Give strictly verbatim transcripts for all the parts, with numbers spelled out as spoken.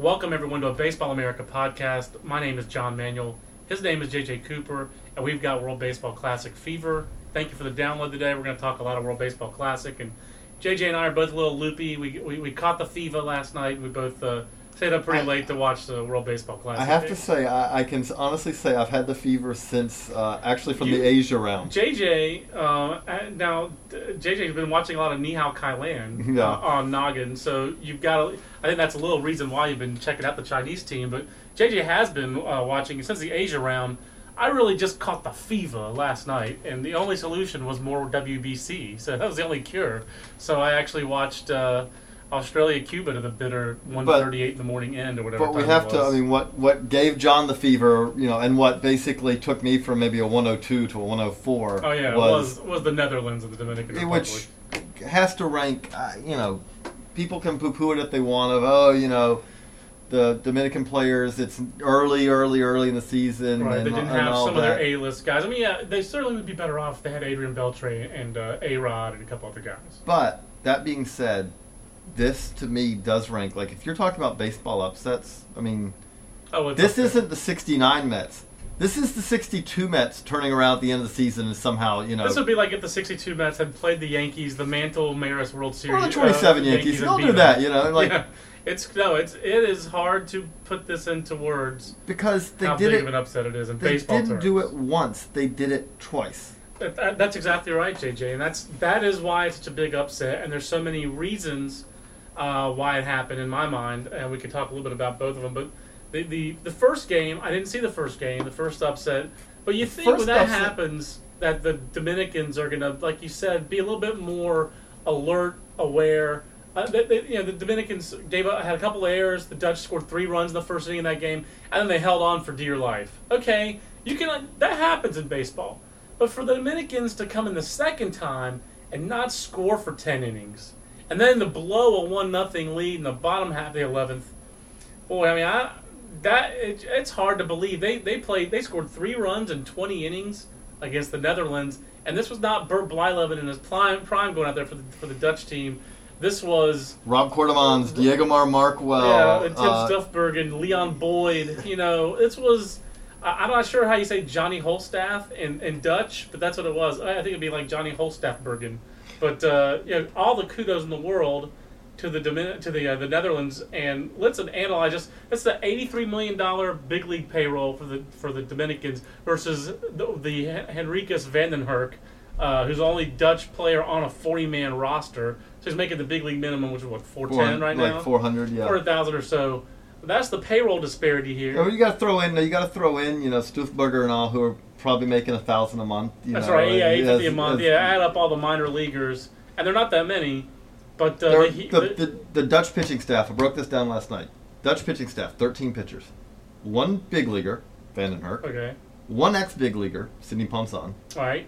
Welcome, everyone, to a Baseball America podcast. My name is John Manuel. His name is J J Cooper, and we've got World Baseball Classic fever. Thank you for the download today. We're going to talk a lot of World Baseball Classic, and J J and I are both a little loopy. We we, we caught the fever last night. We both uh, stayed up pretty I, late to watch the World Baseball Classic. I have to say, I, I can honestly say I've had the fever since, uh, actually from you, the Asia round. J J, uh, now, J J's been watching a lot of Nihao Kailan yeah. uh, on Noggin, so you've got to, I think that's a little reason why you've been checking out the Chinese team, but J J has been uh, watching since the Asia round. I really just caught the fever last night, and the only solution was more W B C, so that was the only cure. So I actually watched uh, Australia-Cuba to the bitter one thirty-eight in the morning end or whatever. But we time have it to, was. I mean, what, what gave John the fever, you know, and what basically took me from maybe a one oh two to a one oh four. Oh, yeah, was, it was, was the Netherlands and the Dominican Republic. Which has to rank, uh, you know, people can poo-poo it if they want of, oh, you know, the Dominican players, it's early, early, early in the season. Right, and, they didn't and have all some that. of their A-list guys. I mean, yeah, they certainly would be better off if they had Adrian Beltre and uh, A-Rod and a couple other guys. But, that being said, this, to me, does rank. Like, if you're talking about baseball upsets, I mean, oh, this isn't the sixty-nine Mets. This is the sixty-two Mets turning around at the end of the season and somehow, you know. This would be like if the sixty-two Mets had played the Yankees, the Mantle Maris World Series. Or the twenty-seven uh, Yankees. Yankees Don't and do beat that, them. you know. Like, yeah. It's no, it's it is hard to put this into words. Because they how did big it. of an upset it is in They baseball didn't terms. do it once. They did it twice. That, that, that's exactly right, J J, and that's that is why it's such a big upset. And there's so many reasons uh, why it happened in my mind, and we could talk a little bit about both of them. But the the, the first game, I didn't see the first game, the first upset. But you The think when first that upset- happens, that the Dominicans are gonna, like you said, be a little bit more alert, aware. Uh, they, they, you know, the Dominicans gave up, had a couple of errors. The Dutch scored three runs in the first inning of that game, and then they held on for dear life. Okay, you can that happens in baseball, but for the Dominicans to come in the second time and not score for ten innings, and then to blow a one nothing lead in the bottom half of the eleventh, boy, I mean, I that it, it's hard to believe. They they played they scored three runs in twenty innings against the Netherlands, and this was not Bert Blyleven in his prime prime going out there for the for the Dutch team. This was Rob Quartermans, Diego Mar Markwell. yeah, and Tim uh, Stuffbergen, Leon Boyd. You know, this was. I, I'm not sure how you say Johnny Holstaff in, in Dutch, but that's what it was. I think it'd be like Johnny Holstaffbergen. But uh, you know, all the kudos in the world to the Domin- to the uh, the Netherlands, and let's analyze just that's the eighty-three million dollar big league payroll for the for the Dominicans versus the, the Henrikus Vandenherk, uh, who's the only Dutch player on a forty man roster. So he's making the big league minimum, which is what four ten right now, like four hundred, yeah, four hundred thousand or so. That's the payroll disparity here. Oh, you got to throw in. You got to throw in. You know, Stuffberger and all, who are probably making a thousand a month. You That's know, right. Yeah, eight fifty a as- month. as- Yeah, add up all the minor leaguers, and they're not that many. But uh, There- the, the, the, the Dutch pitching staff, I broke this down last night. Dutch pitching staff, thirteen pitchers. One big leaguer, Vandenherk. okay, One ex-big leaguer, Sidney Ponson. all right,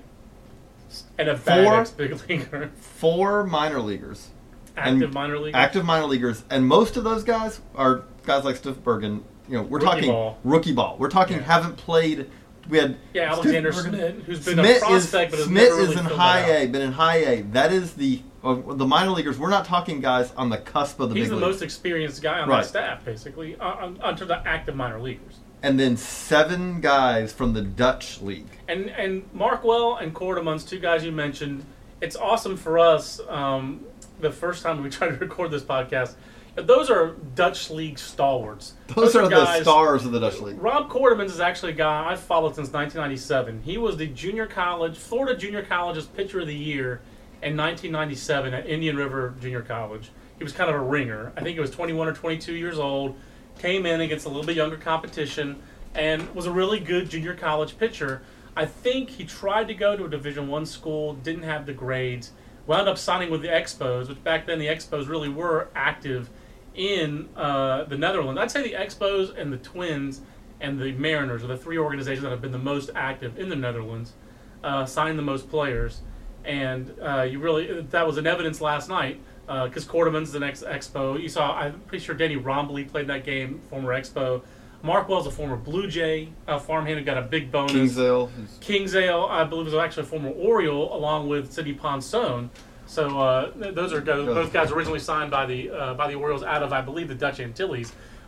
and a bad Four- ex-big leaguer, Four minor leaguers. active and minor leaguer, Active minor leaguers. And most of those guys are guys like Stuffbergen. You know, we're Rookie talking ball. rookie ball. We're talking Yeah. haven't played. We had Yeah, Alexander Stuffbergen- Smith, who's been Smith a prospect, but is, has Smith never really is in filled high that out. A, been in high A. That is the of the minor leaguers. We're not talking guys on the cusp of the He's big the leagues. most experienced guy on Right. that staff, basically, uh, on, onto the active minor leaguers. And then seven guys from the Dutch league. And and Markwell and Quartermans, two guys you mentioned. It's awesome for us. Um, the first time we tried to record this podcast, those are Dutch league stalwarts. Those, are, guys, the stars of the Dutch league. Rob Quartermans is actually a guy I've followed since nineteen ninety-seven. He was the junior college, Florida Junior College's pitcher of the year in nineteen ninety-seven at Indian River Junior College. He was kind of a ringer. I think he was twenty-one or twenty-two years old, came in against a little bit younger competition, and was a really good junior college pitcher. I think he tried to go to a Division One school, didn't have the grades, wound up signing with the Expos, which back then the Expos really were active in uh, the Netherlands. I'd say the Expos and the Twins and the Mariners are the three organizations that have been the most active in the Netherlands, uh, signed the most players. And uh, you really that was in evidence last night because uh, Quarterman's the next Expo. You saw, I'm pretty sure Danny Rombley played that game, former Expo. Markwell's a former Blue Jay, a farmhand who got a big bonus. Kingsale. Kingsale, I believe, was actually a former Oriole, along with Sidney Ponson. So uh, those are guys, both guys originally signed by the uh, by the Orioles out of, I believe, the Dutch Antilles.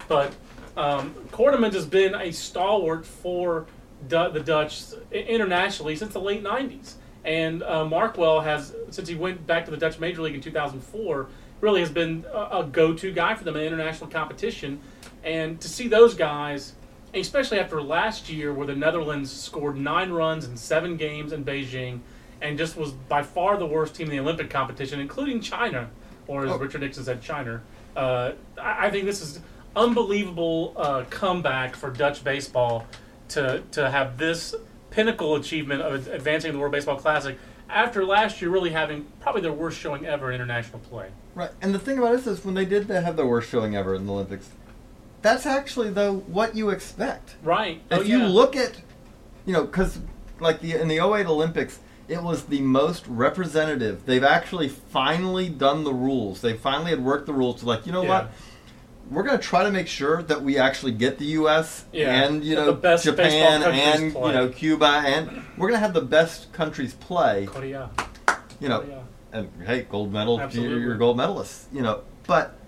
But um, Kortemans has been a stalwart for Du- the Dutch internationally since the late nineties. And uh, Markwell has, since he went back to the Dutch Major League in two thousand four, really has been a, a go-to guy for them in international competition. And to see those guys, especially after last year where the Netherlands scored nine runs in seven games in Beijing and just was by far the worst team in the Olympic competition, including China, or as Oh. Richard Nixon said, China. Uh, I, I think this is unbelievable uh, comeback for Dutch baseball to to have this pinnacle achievement of advancing the World Baseball Classic after last year really having probably their worst showing ever in international play. Right, and the thing about this is when they did have their worst showing ever in the Olympics, that's actually though what you expect. Right. If oh, you yeah. look at, you know, because like the in the oh eight Olympics, it was the most representative. They've actually finally done the rules. They finally had worked the rules to like, you know Yeah. what? We're going to try to make sure that we actually get the U S Yeah. and, you That know, the best Japan baseball countries and, play. you know, Cuba, and we're going to have the best countries play, Korea. you know, Korea. and hey, gold medal, Absolutely. you're, you're gold medalists, you know, but,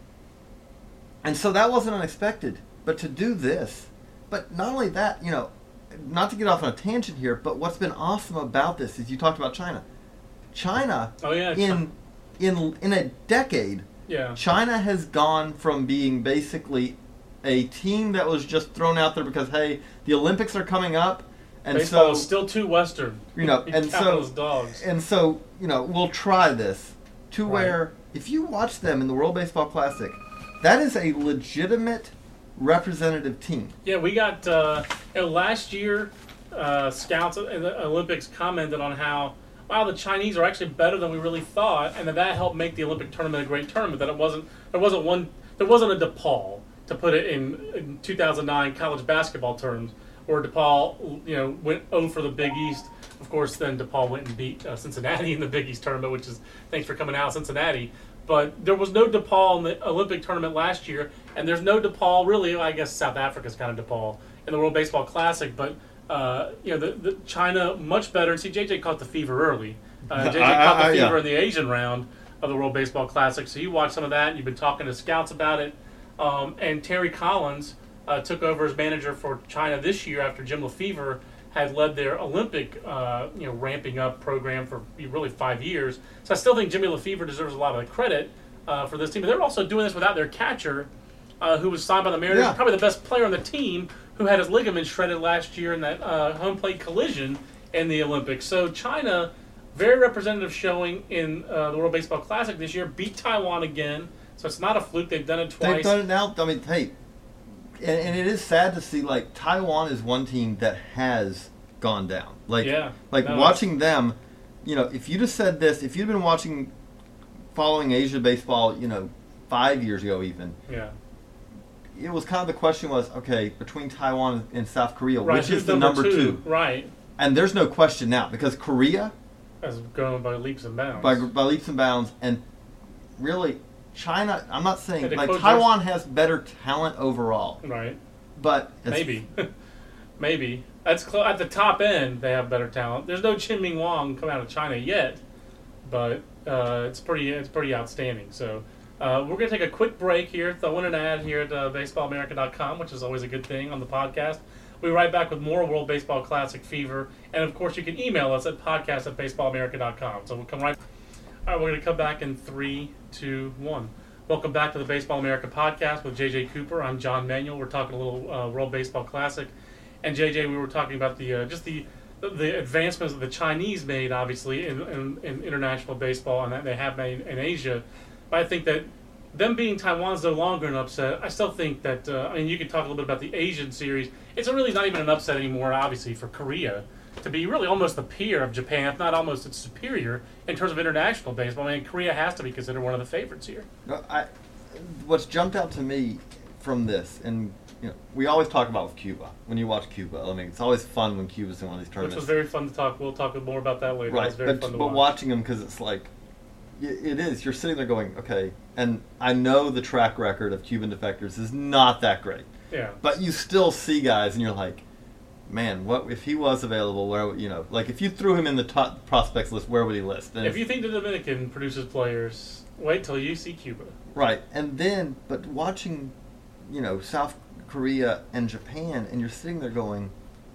and so that wasn't unexpected, but to do this, but not only that, you know, not to get off on a tangent here, but what's been awesome about this is you talked about China. China, Oh, yeah. in in in a decade, Yeah. China has gone from being basically a team that was just thrown out there because hey, the Olympics are coming up, and Baseball so is still too Western. you know, You and count so those dogs. and so you know, we'll try this to Right. where if you watch them in the World Baseball Classic, that is a legitimate representative team. Yeah, we got uh, you know, last year. Uh, scouts in the Olympics commented on how wow the Chinese are actually better than we really thought, and that that helped make the Olympic tournament a great tournament. That it wasn't there wasn't one there wasn't a DePaul, to put it in, in two thousand nine college basketball terms, where DePaul you know went oh for the Big East. Of course, then DePaul went and beat uh, Cincinnati in the Big East tournament, which is thanks for coming out, Cincinnati. But there was no DePaul in the Olympic tournament last year, and there's no DePaul really. I guess South Africa's kind of DePaul in the World Baseball Classic, but uh, you know the, the China much better. See, J J caught the fever early. Uh, J J I- caught the I- fever yeah. in the Asian round of the World Baseball Classic, so you watched some of that. You've been talking to scouts about it, um, and Terry Collins uh, took over as manager for China this year after Jim Lefevre had led their Olympic, uh, you know, ramping up program for really five years. So I still think Jimmy Lefevre deserves a lot of the credit uh, for this team. But they're also doing this without their catcher, uh, who was signed by the Mariners, Yeah. probably the best player on the team, who had his ligament shredded last year in that uh, home plate collision in the Olympics. So China, very representative showing in uh, the World Baseball Classic this year, beat Taiwan again. So it's not a fluke. They've done it twice. They've done it now. I mean, hey, and, and it is sad to see like Taiwan is one team that has gone down. Like, Yeah, like no, watching them, you know, if you'd have said this, if you'd been watching, following Asia baseball, you know, five years ago even, Yeah. it was kind of the question was, okay, between Taiwan and South Korea, Right, which who's is the number two? Right. And there's no question now because Korea, As going by leaps and bounds. by, by leaps and bounds, and really China, I'm not saying, And the like coach- Taiwan has better talent overall, Right. but it's, Maybe. Maybe. That's clo- at the top end, they have better talent. There's no Chin Ming Wong coming out of China yet, but uh, it's pretty it's pretty outstanding. So uh, we're going to take a quick break here, throw in an ad here at uh, baseball america dot com, which is always a good thing on the podcast. We'll be right back with more World Baseball Classic Fever. And, of course, you can email us at podcast at baseball america dot com. So we'll come right All right, we're going to come back in three, two, one. Welcome back to the Baseball America podcast with J J Cooper. I'm John Manuel. We're talking a little uh, World Baseball Classic. And, J J, we were talking about the uh, just the the advancements that the Chinese made, obviously, in, in, in international baseball and that they have made in Asia. But I think that them being Taiwan's no longer an upset. I still think that, uh, I mean, you could talk a little bit about the Asian series. It's really not even an upset anymore, obviously, for Korea to be really almost the peer of Japan, if not almost its superior in terms of international baseball. I mean, Korea has to be considered one of the favorites here. No, I, what's jumped out to me from this, and you know, we always talk about with Cuba. When you watch Cuba, I mean, it's always fun when Cuba's in one of these Which tournaments. was very fun to talk. We'll talk more about that later. It right, was very but, fun to but watch. watching them because it's like, y- it is. You're sitting there going, okay, and I know the track record of Cuban defectors is not that great, Yeah. but you still see guys, and you're like, man, what if he was available? Where would- you know, like if you threw him in the top prospects list, where would he list? And If you think the Dominican produces players, wait till you see Cuba. right, and then but watching you know, South Korea and Japan, and you're sitting there going,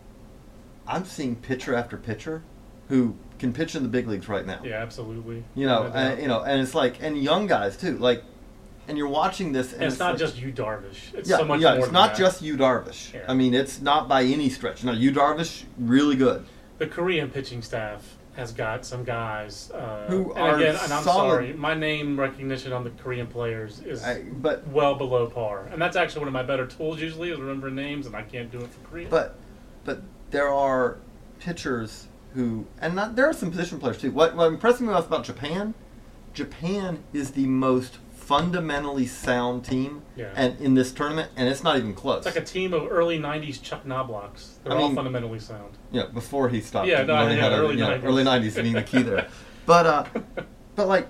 I'm seeing pitcher after pitcher who can pitch in the big leagues right now. Yeah, absolutely. You know, No doubt. and, you know, and it's like, and young guys too, like, and you're watching this, and, And it's, it's not like, just you, Darvish. It's yeah, so much yeah, more it's than not that. just you, Darvish. Yeah. I mean, it's not by any stretch. No, you, Darvish, really good. The Korean pitching staff has got some guys uh, Who and are again, and I'm solid. sorry, my name recognition on the Korean players is I, but well below par, and that's actually one of my better tools. Usually, is remembering names, and I can't do it for Korean. but but there are pitchers who, and not, there are some position players too. What, what impressed me most about Japan, Japan is the most fundamentally sound team, Yeah. and in this tournament, and it's not even close. It's like a team of early nineties Chuck Knoblauchs. They're I all mean- fundamentally sound. Yeah, before he stopped. Yeah, no, learning yeah, how to, early you know, nineties. early nineties being the key there. But uh, but like,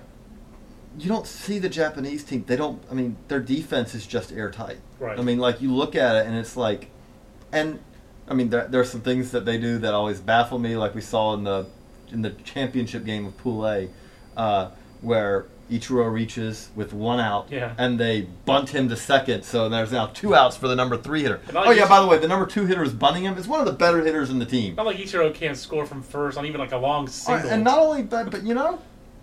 you don't see the Japanese team. They don't. I mean, their defense is just airtight. Right. I mean, like you look at it and it's like, and I mean, there there's some things that they do that always baffle me. Like we saw in the in the championship game of Pool A, uh, where Ichiro reaches with one out, Yeah. and they bunt him to second, so there's now two outs for the number three hitter. And I Oh yeah, just- by the way, the number two hitter is bunting him. Is one of the better hitters in the team. Not like Ichiro can't score from first on even like a long Uh, single. and not only that, but you know,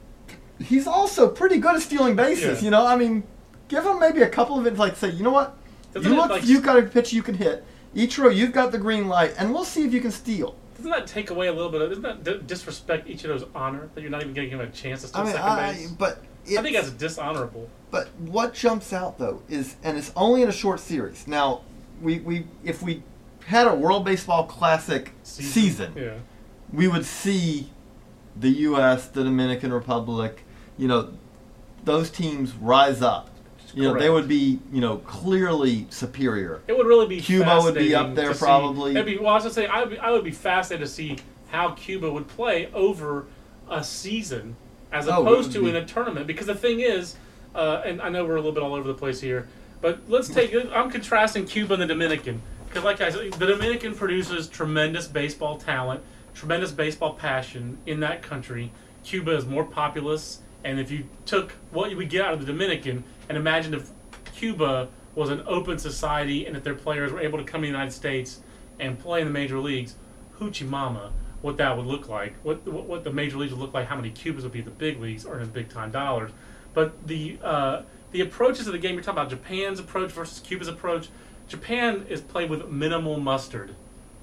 he's also pretty good at stealing bases. Yeah. You know, I mean, give him maybe a couple of it. Like say, you know what, Doesn't you it, look, like- you've got a pitch you can hit. Ichiro, you've got the green light, and we'll see if you can steal. Doesn't that take away a little bit of? Doesn't that d- disrespect Ichiro's honor that you're not even giving him a chance to steal I mean, second I, base? but I think it's- that's dishonorable. But what jumps out though is, and it's only in a short series. Now, we, we if we had a World Baseball Classic season, Yeah. we would see the U S, the Dominican Republic, you know, those teams rise up. You know, they Correct. would be, you know, clearly superior. It would really be Cuba would be up fascinating there to see- probably. It'd be, well, I was gonna say I would be, I would be fascinated to see how Cuba would play over a season as Oh, it opposed would to be- in a tournament. Because the thing is, uh, and I know we're a little bit all over the place here, but let's take. I'm contrasting Cuba and the Dominican because, like I said, the Dominican produces tremendous baseball talent, tremendous baseball passion in that country. Cuba is more populous, and if you took what you would get out of the Dominican and imagined if Cuba was an open society and if their players were able to come to the United States and play in the major leagues, hoochie mama, what that would look like, what what, what the major leagues would look like, how many Cubans would be at the big leagues earning big time dollars. But the uh, the approaches of the game, you're talking about Japan's approach versus Cuba's approach. Japan is played with minimal mustard.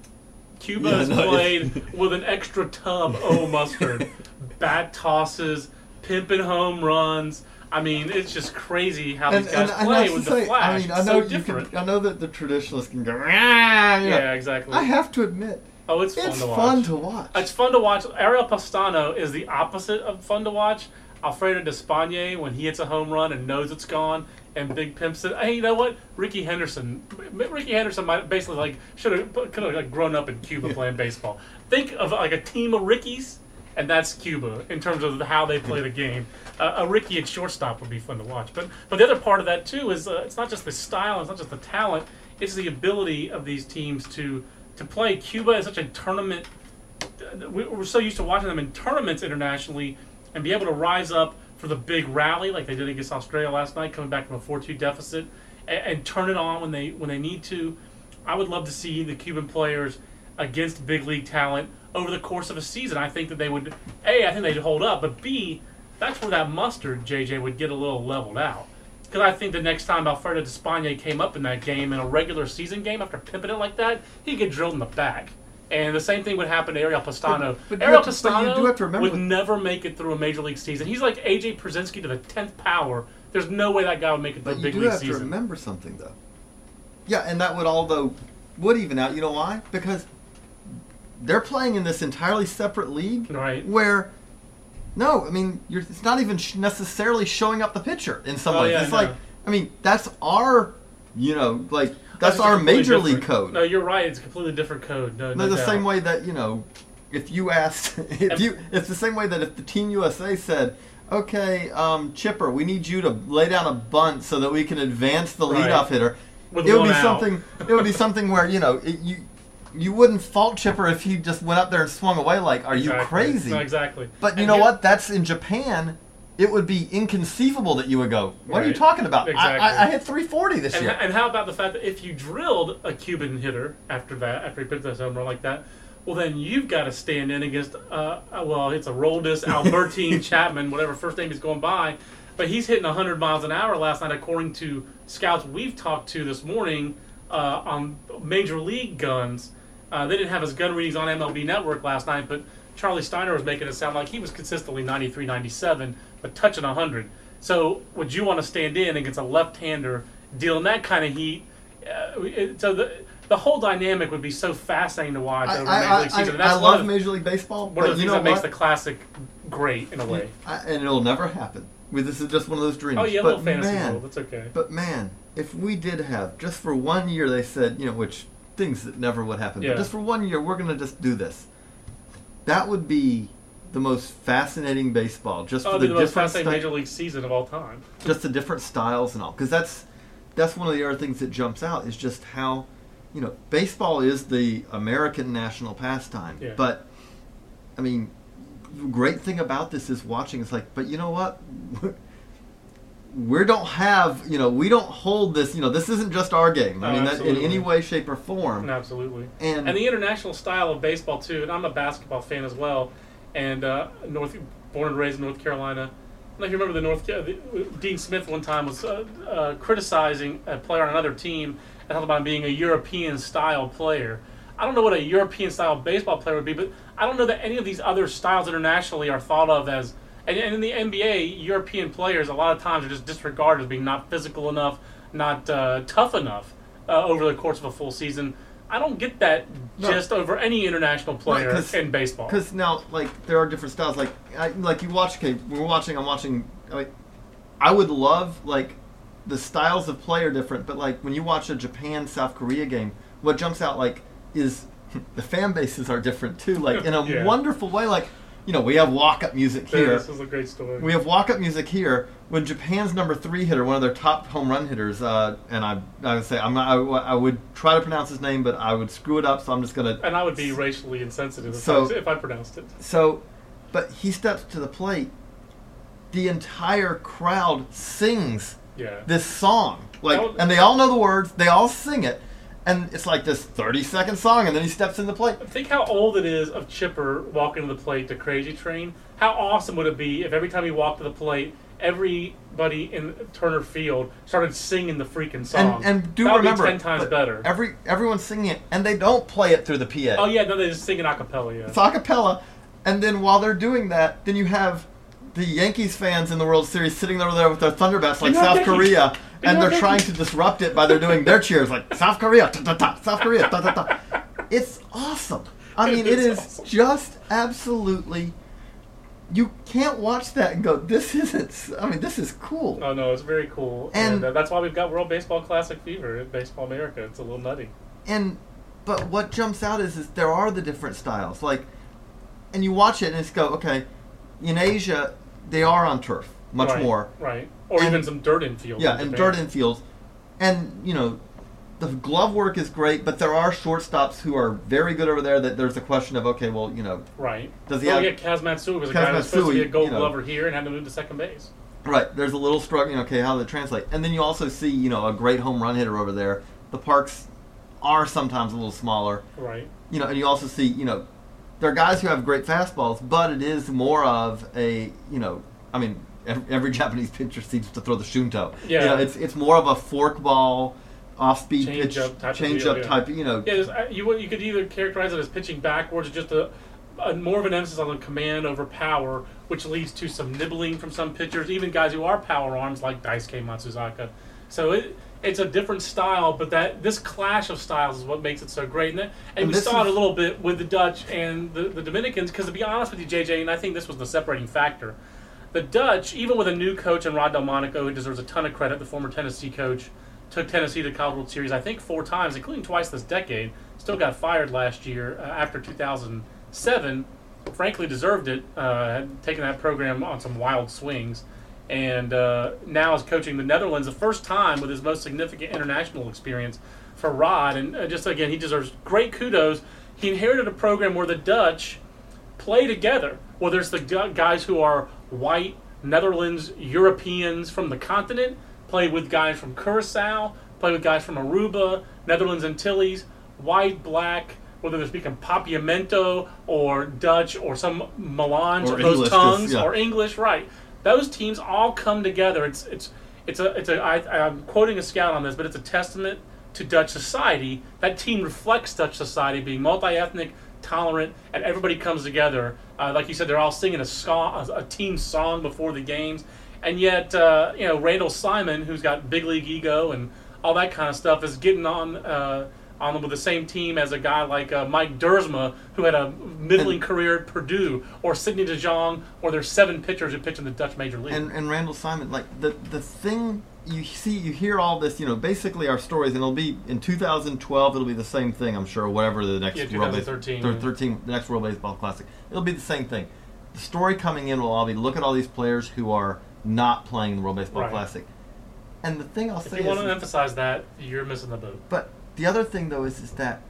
Cuba Yeah, is no, played with an extra tub of mustard, bat tosses, pimping home runs. I mean, it's just crazy how And, these guys and, and play that's with to the say, flash. I mean, I It's know so you different. can. I know that the traditionalists can go. "Rah," you know. Yeah, exactly. I have to admit, oh, it's fun it's to watch. fun to watch. It's fun to watch. Ariel Pastano is the opposite of fun to watch. Alfredo Despaigne, when he hits a home run and knows it's gone, and Big pimps it. Hey, you know what? Ricky Henderson. Ricky Henderson might basically like should have could have like grown up in Cuba playing baseball. Think of like a team of Rickies, and that's Cuba in terms of how they play the game. Uh, a Ricky at shortstop would be fun to watch. But but the other part of that too is uh, it's not just the style, it's not just the talent, it's the ability of these teams to to play. Cuba is such a tournament. we- We're so used to watching them in tournaments internationally and be able to rise up for the big rally like they did against Australia last night, coming back from a four two deficit, and, and turn it on when they when they need to. I would love to see the Cuban players against big league talent over the course of a season. I think that they would, A, I think they'd hold up, but B, that's where that mustard, J J, would get a little leveled out. Because I think the next time Alfredo Despaigne came up in that game, in a regular season game, after pimping it like that, he'd get drilled in the back. And the same thing would happen to Ariel Pastano. But- but you Ariel have to- but you Pastano do have to remember would that- never make it through a major league season. He's like A J Przinsky to the tenth power. There's no way that guy would make it through But a you big do league have season. to remember something, though. Yeah, and that would all, though, would even out. You know why? Because they're playing in this entirely separate league, Right. where, no, I mean, you're, it's not even sh- necessarily showing up the pitcher in some Oh, ways. yeah, it's no. like, I mean, that's our, you know, like, that's It's our completely major league different. code. No, you're right. It's a completely different code. No, no the doubt. same way that, you know, if you asked, if you, it's the same way that if the Team U S A said, okay, um, Chipper, we need you to lay down a bunt so that we can advance the Right. leadoff hitter. With it would one be out. something. It would be something where you know it, you you wouldn't fault Chipper if he just went up there and swung away. Like, are you Exactly. crazy? No, exactly. But you And know here- what? That's in Japan. it would be inconceivable that you would go, what Right. are you talking about? Exactly. I, I, I hit three forty this And, year. and how about the fact that if you drilled a Cuban hitter after that, after he put this home run like that, well, then you've got to stand in against, uh, well, it's a Roldis, Albertine, Chapman, whatever first name is going by. But he's hitting one hundred miles an hour last night, according to scouts we've talked to this morning uh, on Major League guns. Uh, they didn't have his gun readings on M L B Network last night, but Charlie Steiner was making it sound like he was consistently ninety-three, ninety-seven, but touching one hundred. So would you want to stand in against a left-hander dealing that kind of heat? Uh, it, so the the whole dynamic would be so fascinating to watch I, over I, Major I, League season. I, That's I one love of, Major League Baseball, one of but the you things know that makes what? the classic great in a way. I, and it'll never happen. I mean, this is just one of those dreams. Oh yeah, a but little fantasy man, world. That's okay. But man, if we did have, just for one year, they said, you know, which things that never would happen, Yeah. but just for one year, we're going to just do this. That would be the most fascinating baseball, just Oh, for it'd be the the most different fascinating sty- Major League season of all time. just the different styles and all. Because that's that's one of the other things that jumps out is just how, you know, baseball is the American national pastime. Yeah. But I mean, the great thing about this is watching. It's like, but you know what? We don't have, you know, we don't hold this. You know, this isn't just our game. I Oh, mean, that, in absolutely. any way, shape, or form. Absolutely. And, And the international style of baseball too. And I'm a basketball fan as well. And uh, North, born and raised in North Carolina. I don't know if you remember the North. The, Dean Smith one time was uh, uh, criticizing a player on another team and talking about him being a European style player. I don't know what a European style baseball player would be, but I don't know that any of these other styles internationally are thought of as. And, and in the N B A, European players a lot of times are just disregarded as being not physical enough, not uh, tough enough uh, over the course of a full season. I don't get that No. just over any international player 'cause- in baseball. Because now, like, there are different styles. Like, I, like you watch. Okay, we're watching. I'm watching. Like, I would love like the styles of play are different, but like when you watch a Japan South Korea game, what jumps out like is the fan bases are different too. Like in a Yeah. wonderful way. Like, you know, we have walk up music Yeah, here. this is a great story. We have walk up music here. When Japan's number three hitter, one of their top home run hitters, uh, and I, I would say I'm not, I, I would try to pronounce his name, but I would screw it up. So I'm just gonna. and I would be racially insensitive if, So- I, if I pronounced it. So, but he steps to the plate. The entire crowd sings Yeah. this song, like, That was- and they all know the words. They all sing it, and it's like this thirty second song, and then he steps in the plate. Think how old it is of Chipper walking to the plate to Crazy Train. How awesome would it be if every time he walked to the plate, everybody in Turner Field started singing the freaking song? And and do that would remember, be ten times but better. Every everyone's singing it, and they don't play it through the P A. Oh yeah, no, they just sing an acapella. Yeah. It's a cappella, and then while they're doing that, then you have the Yankees fans in the World Series sitting over there with their Thunderbats like You're not South Yankees. Korea, You're and not they're trying Yankees. to disrupt it by they're doing their cheers like South Korea, ta ta ta, South Korea, ta ta ta. It's awesome. I mean, It it is is awesome. just absolutely. You can't watch that and go, "This isn't." I mean, this is cool. Oh no, it's very cool, And- and, uh, that's why we've got World Baseball Classic fever in Baseball America. It's a little nutty. And but what jumps out is is there are the different styles, like, and you watch it and it's go, okay, in Asia they are on turf much Right, more. right? Or And- even some dirt infield. Yeah, in and Japan. dirt infields, and you know, the glove work is great, but there are shortstops who are very good over there. That there's a question of okay, well, you know, Right. Does he well, have- yeah, Kaz Matsui was a Kaz guy who was supposed to be a Matsui, Gold you know. Glover here and had to move to second base. right? There's a little struggle. You know, okay, how does it translate? And then you also see, you know, a great home run hitter over there. The parks are sometimes a little smaller. Right. You know, and you also see, you know, there are guys who have great fastballs, but it is more of a, you know, I mean, every, every Japanese pitcher seems to throw the shunto. Yeah. You know, it's it's more of a fork ball, off speed Change pitch, up type of change deal, up yeah. type. You know, Yeah, there's- uh, you you could either characterize it as pitching backwards or just a, a more of an emphasis on the command over power, which leads to some nibbling from some pitchers, even guys who are power arms like Daisuke Matsuzaka. So it it's a different style, but that this clash of styles is what makes it so great. And, that, and, And we this saw it a is- little bit with the Dutch and the, the Dominicans, because to be honest with you, J J, and I think this was the separating factor, the Dutch, even with a new coach in Rod Delmonico, who deserves a ton of credit, the former Tennessee coach, took Tennessee to the College World Series, I think, four times, including twice this decade. Still got fired last year uh, after two thousand seven. Frankly, deserved it. Uh, had taken that program on some wild swings. And uh, now is coaching the Netherlands, the first time with his most significant international experience for Rod. And uh, just, again, he deserves great kudos. He inherited a program where the Dutch play together, whether it's the gu- guys who are white, Netherlands Europeans from the continent, play with guys from Curacao, play with guys from Aruba, Netherlands Antilles, white, black, whether they're speaking Papiamento or Dutch or some melange Or of those English, 'cause, tongues yeah. or English, right? Those teams all come together. It's it's it's a it's a I, I'm quoting a scout on this, but it's a testament to Dutch society. That team reflects Dutch society, being multi-ethnic, tolerant, and everybody comes together. Uh, like you said, they're all singing a, song, a, a team song before the games, and yet uh, you know Randall Simon, who's got big league ego and all that kind of stuff, is getting on uh, on with the same team as a guy like uh, Mike Dersma, who had a middling And- career at Purdue, or Sidney De Jong, or there's seven pitchers who pitch in the Dutch Major League. And and Randall Simon, like the the thing you see, you hear all this, you know, basically our stories, and it'll be in two thousand twelve. It'll be the same thing, I'm sure. Whatever the next Yeah, World twenty Base- thirteen, thir- yeah. thirteen, the next World Baseball Classic, it'll be the same thing. The story coming in will all be look at all these players who are not playing the World Baseball Right. Classic. And the thing I'll if say you is, want to emphasize that, you're missing the boat. but the other thing though is is that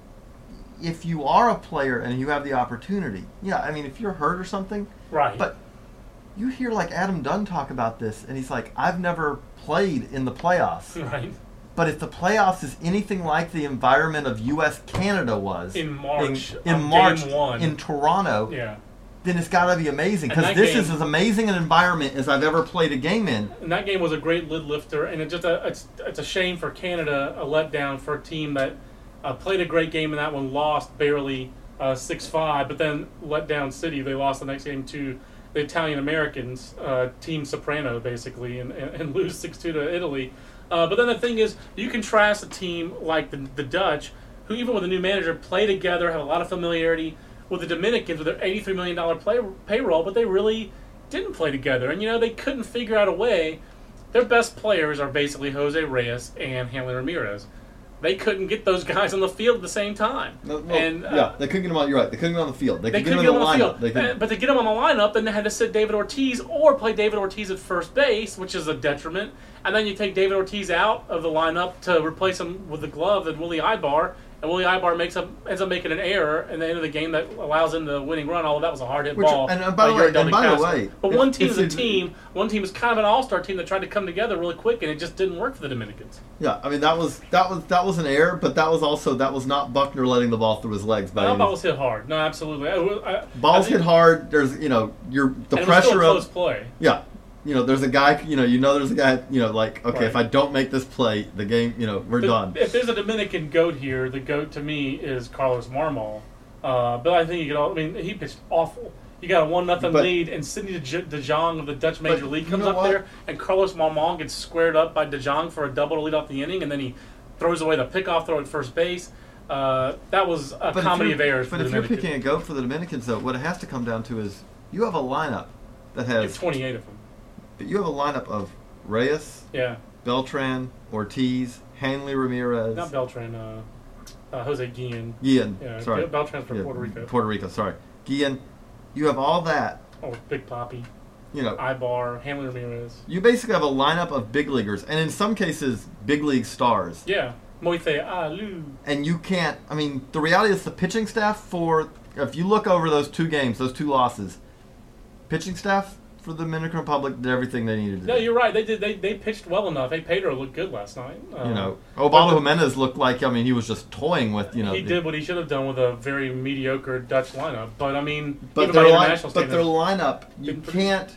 if you are a player and you have the opportunity, yeah, I mean, if you're hurt or something, Right. but you hear like Adam Dunn talk about this, and he's like, I've never played in the playoffs. right. But if the playoffs is anything like the environment of U S Canada was In March, in, in on March game one. in Toronto, Yeah. then it's got to be amazing And because that this game- is as amazing an environment as I've ever played a game in. And that game was a great lid lifter, and it just a, it's it's a shame for Canada, a letdown for a team that uh, played a great game in that one, lost barely uh, six five, but then let down City. They lost the next game to the Italian Americans, uh, Team Soprano, basically, and, and, and lose six two to Italy. Uh, but then the thing is, you contrast a team like the, the Dutch, who even with a new manager play together, have a lot of familiarity, with the Dominicans with their eighty-three million dollars play, payroll, but they really didn't play together. And, you know, they couldn't figure out a way. Their best players are basically Jose Reyes and Hanley Ramirez. They couldn't get those guys on the field at the same time. No, no, and uh, yeah, they couldn't get him on. You're right. They couldn't get him on the field. They, they could get couldn't him get in him the on lineup. the They field. could, Uh, But to get him on the lineup, then they had to sit David Ortiz or play David Ortiz at first base, which is a detriment. And then you take David Ortiz out of the lineup to replace him with the glove and Willie Ibar. And Willie Ibar makes up, ends up making an error in the end of the game that allows him the winning run. Although that was a hard hit Which- ball. and- and by the way- Yuri and by the Del way, but if- one team if is a you- team. One team is kind of an all-star team that tried to come together really quick, and it just didn't work for the Dominicans. yeah, I mean that was that was that was an error, but that was also that was not Buckner letting the ball through his legs. By That any ball means. was hit hard. No, absolutely. I, I, Balls I think- hit hard. There's you know you're the and it was pressure still a close of play. yeah. You know, there's a guy. You know, you know, there's a guy. You know, like okay, Right. if I don't make this play, the game. You know, we're But done. If there's a Dominican goat here, the goat to me is Carlos Marmol. Uh, but I think you could all, I mean, he pitched awful. You got a one nothing But- lead, and Sidney De De Jong of the Dutch Major But League you comes know up what? there, and Carlos Marmol gets squared up by De Jong for a double to lead off the inning, and then he throws away the pickoff throw at first base. Uh, that was a But if comedy you're- of errors But for if the you're Dominicans. picking a goat for the Dominicans, though, what it has to come down to is you have a lineup that You have has twenty-eight of them. you have a lineup of Reyes, Yeah, Beltran, Ortiz, Hanley Ramirez, not Beltran. Uh, uh, Jose Guillen. Guillen. Yeah, sorry, Beltran's from Yeah, Puerto Rico. Puerto Rico. Sorry, Guillen. You have all that. Oh, Big Poppy, You know, Ibar, Hanley Ramirez. you basically have a lineup of big leaguers, and in some cases, big league stars. Yeah, Moise Alou. And you can't. I mean, the reality is the pitching staff for. If you look over those two games, those two losses, pitching staff for the Dominican Republic did everything they needed to No, do. you're right. They did. They, they pitched well enough. Hey, Pedro looked good last night. Uh, You know, but Obalo the- Jimenez looked like. I mean, he was just toying with. You know, he the- did what he should have done with a very mediocre Dutch lineup. But I mean, But even their, by line, international but their standards, lineup, you didn't produce. can't.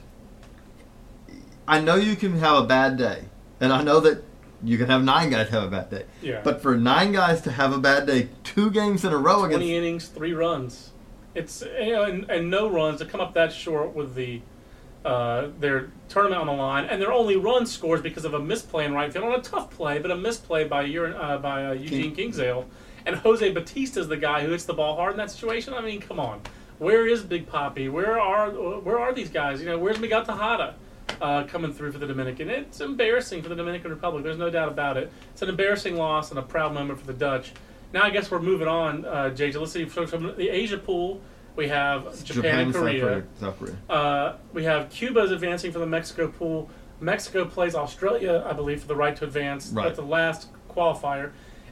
I know you can have a bad day, and I know that you can have nine guys have a bad day. Yeah. But for nine guys to have a bad day, two games in a row against. twenty innings, three runs. It's you know, and, and no runs to come up that short with the uh, their tournament on the line, and their only run scores because of a misplay in right field on a tough play, but a misplay by Ur- uh, by uh, Eugene Kingsale, and Jose Batista is the guy who hits the ball hard in that situation. I mean, come on, where is Big Poppy? Where are where are these guys? You know, where's Miguel Tejada? Uh, coming through for the Dominican. It's embarrassing for the Dominican Republic. There's no doubt about it. It's an embarrassing loss and a proud moment for the Dutch. Now I guess we're moving on, uh, J J. Let's see. From from the Asia pool, we have Japan, and South Korea. South Korea. Uh, we have Cuba is advancing for the Mexico pool. Mexico plays Australia, I believe, for the right to advance Right. at the last qualifier.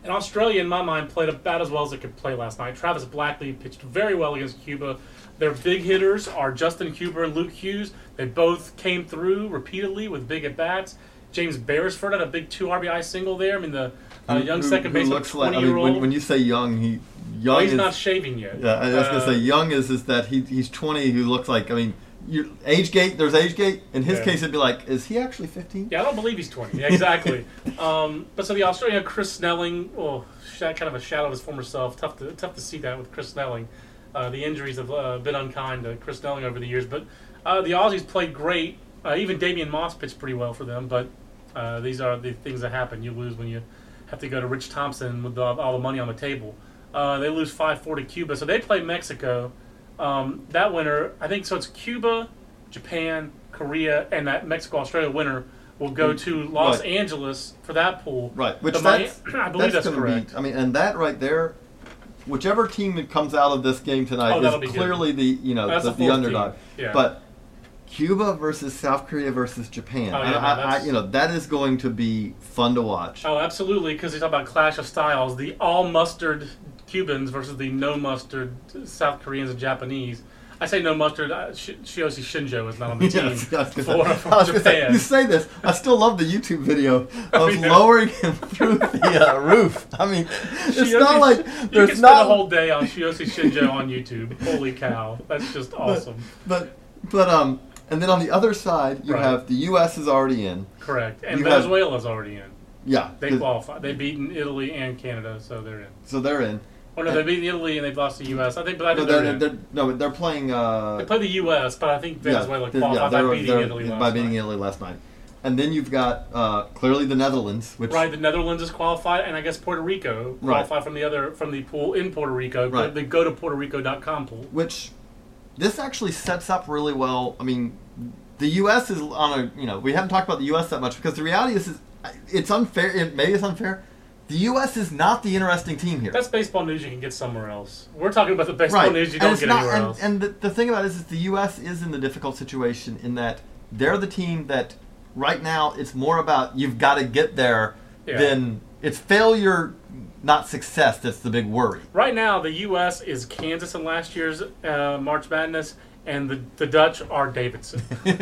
And Australia, in my mind, played about as well as it could play last night. Travis Blackley pitched very well against Cuba. Their big hitters are Justin Huber and Luke Hughes. They both came through repeatedly with big at-bats. James Beresford had a big two R B I single there. I mean, the uh, young who, second who baseman, looks like, I mean, twenty-year-old. when, when you say young, he young well, he's is, not shaving yet. Yeah, I was uh, going to say young is is that he he's twenty who looks like, I mean, you, age gate, there's age gate. In his yeah. case, it'd be like, is he actually fifteen? Yeah, I don't believe he's twenty. Yeah, exactly. um, but so the Australian Chris Snelling, oh, kind of a shadow of his former self. Tough to tough to see that with Chris Snelling. Uh, the injuries have uh, been unkind to Chris Snelling over the years. But uh, the Aussies played great. Uh, even Damian Moss pitched pretty well for them. But uh, these are the things that happen. You lose when you have to go to Rich Thompson with the, all the money on the table. Uh, they lose five four to Cuba. So they play Mexico. Um, that winner, I think, so it's Cuba, Japan, Korea, and that Mexico-Australia winner will go to Los right. Angeles for that pool. Right, which The that's, Miami- I believe that's, gonna correct. Be, I mean, and that right there, whichever team that comes out of this game tonight Oh, that'll be is good. clearly the you know That's the, the the fourth underdog. team. Yeah. But Cuba versus South Korea versus Japan, Oh, yeah, I, no, I, I, that's- you know that is going to be fun to watch. Oh, absolutely, because you talk about clash of styles. The all-mustard Cubans versus the no-mustard South Koreans and Japanese. I say no-mustard. Uh, Sh- Shioshi Shinjo is not on the team Yes, I was for, gonna- from I was gonna say, Japan. you say this, I still love the YouTube video of Oh, yeah. lowering him through the uh, roof. I mean, it's Shioshi- not like you can there's spend not a whole day on Shioshi Shinjo on YouTube. Holy cow, that's just awesome. But but um, and then on the other side, you Right. have the U S is already in. Correct, and You have- Venezuela's already in. Yeah, They 'cause- qualified. They've beaten Italy and Canada, so they're in. so they're in. Oh no, they beat Italy and they've lost the U S. I think, but I No, think they're, they're, in. they're, no, they're playing. Uh, They play the U S, but I think Venezuela yeah, they're- qualified yeah, by they're- beating they're- Italy last by beating night. Italy last night. And then you've got uh, clearly the Netherlands, which Right, the Netherlands is qualified, and I guess Puerto Rico qualified Right. from the other from the pool in Puerto Rico. Right. The, the go to Puerto Rico dot com pool. which this actually sets up really well. I mean, the U S is on a you know we haven't talked about the U S that much because the reality is, is it's unfair. It, maybe it's unfair. The U S is not the interesting team here. That's baseball news you can get somewhere else. We're talking about the baseball right. news you And don't it's get not- anywhere and, else. And the, the thing about it is, is the U S is in the difficult situation in that they're the team that right now it's more about you've got to get there Yeah. than it's failure, not success. That's the big worry. Right now, the U S is Kansas in last year's uh, March Madness, and the, the Dutch are Davidson.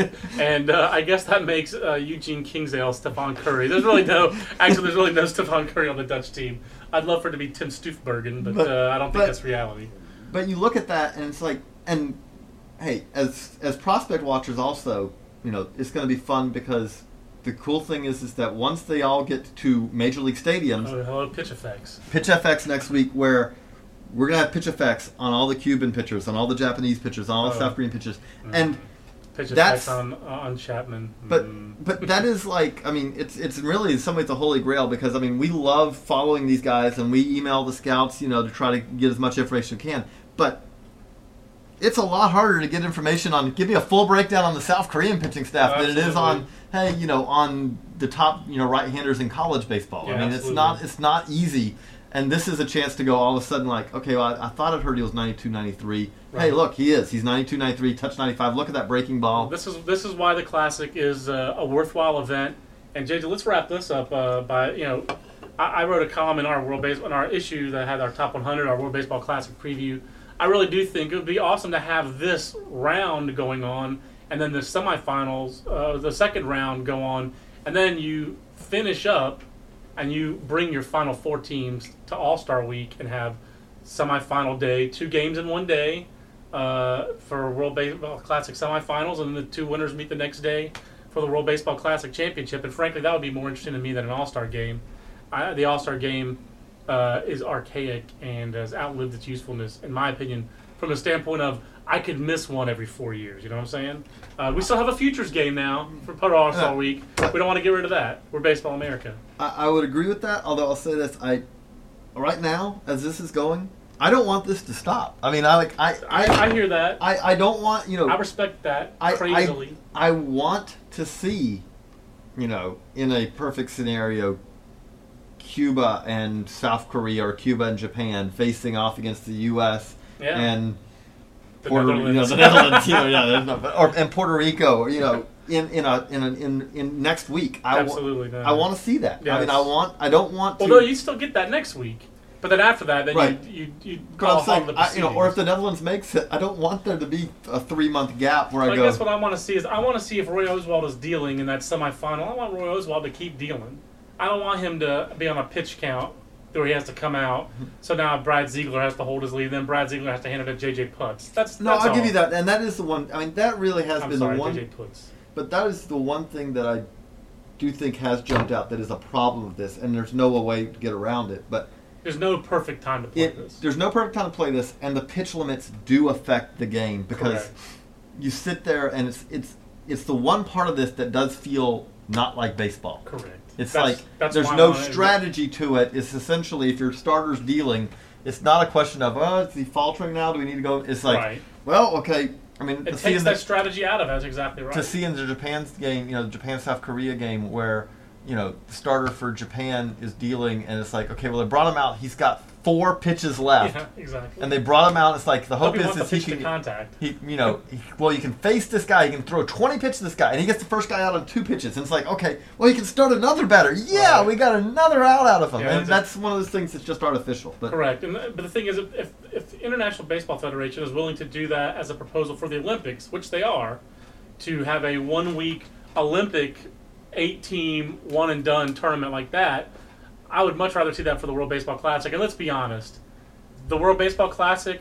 and uh, I guess that makes uh, Eugene Kingsale Stephon Curry. There's really no, actually, there's really no Stephon Curry on the Dutch team. I'd love for it to be Tim Stoofbergen, but, But- uh, I don't think but- that's reality. But you look at that and it's like, and hey, as as prospect watchers also, you know, it's going to be fun because the cool thing is is that once they all get to major league stadiums, Oh, hello, pitch effects. Pitch F X next week, where we're gonna have pitch effects on all the Cuban pitchers, on all the Japanese pitchers, on all the Oh. South Korean pitchers, Mm. and Pitch That's- effects on on Chapman. but Mm. but that is like, I mean, it's it's really in some ways a holy grail because I mean we love following these guys and we email the scouts, you know, to try to get as much information as we can, but it's a lot harder to get information on. Give me a full breakdown on the South Korean pitching staff Oh, than it is on, absolutely. hey, you know, on the top, you know, right-handers in college baseball. Yeah, I mean, it's absolutely. not it's not easy. And this is a chance to go all of a sudden like, okay, well, I, I thought I'd heard he was ninety-two, ninety-three. Hey, Right. look, he is. He's ninety-two, ninety-three, touch ninety-five. Look at that breaking ball. This is this is why the Classic is uh, a worthwhile event. And J J, let's wrap this up uh, by you know, I, I wrote a column in our World Base in our issue that had our top one hundred, our World Baseball Classic preview. I really do think it would be awesome to have this round going on, and then the semifinals, uh, the second round go on, and then you finish up, and you bring your final four teams to All Star Week and have semifinal day, two games in one day. Uh, for World Baseball Classic semifinals, and the two winners meet the next day for the World Baseball Classic Championship. And frankly, that would be more interesting to me than an All-Star game. I, the All-Star game uh, is archaic and has outlived its usefulness, in my opinion, from the standpoint of I could miss one every four years. You know what I'm saying? Uh, we still have a Futures game now for Puerto All-Star Yeah. Week. We don't want to get rid of that. We're Baseball America. I, I would agree with that, although I'll say this. I right now, as this is going, I don't want this to stop. I mean, I like I I, I hear that. I, I don't want, you know, I respect that I, crazily. I, I want to see, you know, in a perfect scenario, Cuba and South Korea or Cuba and Japan facing off against the U S Yeah. and The Puerto, you know, Netherlands. the Netherlands, you know, yeah, there's no, or and Puerto Rico, or, you know, in in a in a, in, in next week. I Absolutely wa- not. I want to see that. Yes. I mean, I want. I don't want to. Although you still get that next week, but then after that, then Right. you you you But call I'm saying, the I, you know, or if proceedings. the Netherlands makes it, I don't want there to be a three month gap where Well, I I go. guess what I want to see is I want to see if Roy Oswald is dealing in that semifinal. I want Roy Oswald to keep dealing. I don't want him to be on a pitch count where he has to come out. So now Brad Ziegler has to hold his lead. Then Brad Ziegler has to hand it to J J Putz. That's no, that's I'll all. give you that, and that is the one. I mean, that really has I'm been sorry, the one. J J Putz. But that is the one thing that I do think has jumped out that is a problem with this, and there's no way to get around it. But There's no perfect time to play it, this. there's no perfect time to play this, and the pitch limits do affect the game because Correct. you sit there and it's it's it's the one part of this that does feel not like baseball. Correct. It's That's- like that's there's why I no wanted- strategy to it. It's essentially if your starter's dealing, it's not a question of oh, is he faltering now? Do we need to go? It's like Right. well, okay. I mean, It to see takes in that the, strategy out of it. That's exactly right. to see in the Japan's game, you know, the Japan South Korea game where you know the starter for Japan is dealing, and it's like okay, well they brought him out. He's got four pitches left. Yeah, exactly. And they brought him out. It's like the Hope hope he is, wants is to he pitch to can, contact. he, you know, he, well, you can face this guy. You can throw twenty pitches to this guy, and he gets the first guy out on two pitches. And it's like, okay, well, you can start another batter. Yeah, Right. we got another out out of him. Yeah, and that's that's one of those things that's just artificial. But Correct. And the, but the thing is, if, if if the International Baseball Federation is willing to do that as a proposal for the Olympics, which they are, to have a one-week Olympic eight-team one-and-done tournament like that, I would much rather see that for the World Baseball Classic. And let's be honest, the World Baseball Classic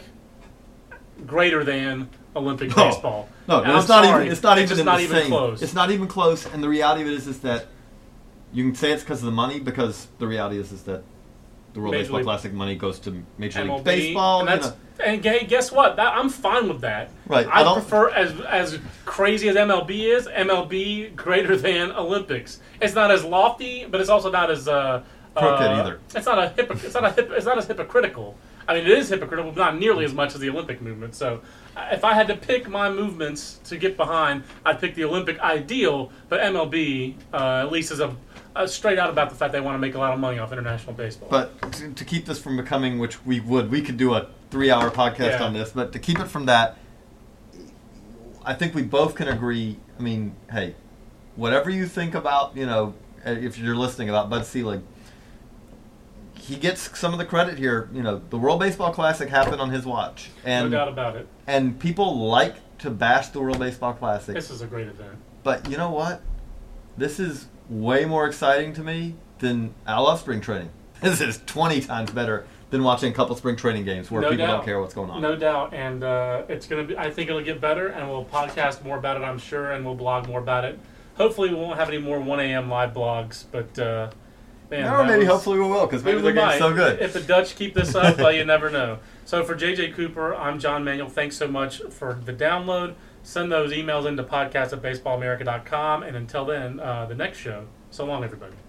greater than Olympic No. baseball. no, And no, it's I'm not sorry, even. It's not it's even just in not the even same. close. It's not even close. And the reality of it is, is that you can say it's because of the money, because the reality is, is that the World Major Baseball League- Classic money goes to Major M L League B, Baseball. and you that's know. and gay, guess what? That I'm fine with that. Right, I, I don't- prefer as as crazy as M L B is, M L B greater than Olympics. It's not as lofty, but it's also not as uh, Crooked uh, either. It's not a hypo- it's not a hip- it's not as hypocritical. I mean, it is hypocritical, but not nearly as much as the Olympic movement. So, uh, if I had to pick my movements to get behind, I'd pick the Olympic ideal. But M L B, uh, at least, is a, a straight out about the fact they want to make a lot of money off international baseball. But to, to keep this from becoming, which we would, we could do a three-hour podcast Yeah. on this. But to keep it from that, I think we both can agree. I mean, hey, whatever you think about, you know, if you're listening about Bud Selig, he gets some of the credit here. You know, the World Baseball Classic happened on his watch, and no doubt about it. and people like to bash the World Baseball Classic. This is a great event. But you know what? This is way more exciting to me than I love spring training. This is twenty times better than watching a couple spring training games where No people doubt. don't care what's going on. No doubt, and uh, it's gonna be. I think it'll get better, and we'll podcast more about it. I'm sure, and we'll blog more about it. Hopefully, we won't have any more one a.m. live blogs, but uh, man, or that maybe was- hopefully we will because maybe, we the game's might. so good. If the Dutch keep this up, well, you never know. So for J J Cooper, I'm John Manuel. Thanks so much for the download. Send those emails into podcast at baseball america dot com, and until then, uh, the next show. So long, everybody.